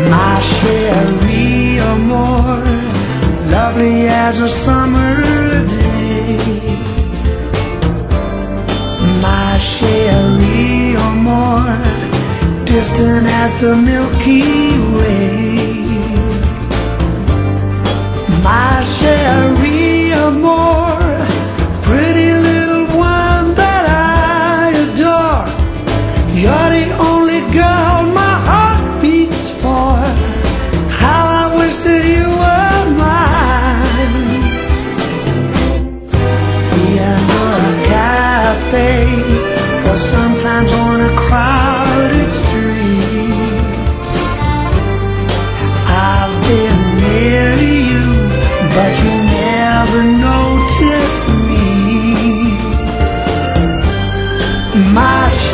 My Cherie Amour, lovely as a summer day. My Cherie Amour, distant as the Milky Way. My Cherie Amour, pretty little one that I adore. You're the only girl my heart beats for. How I wish that you were mine. Piano Cafe, or sometimes on a crowded street. I've been near you, but you never noticed me. My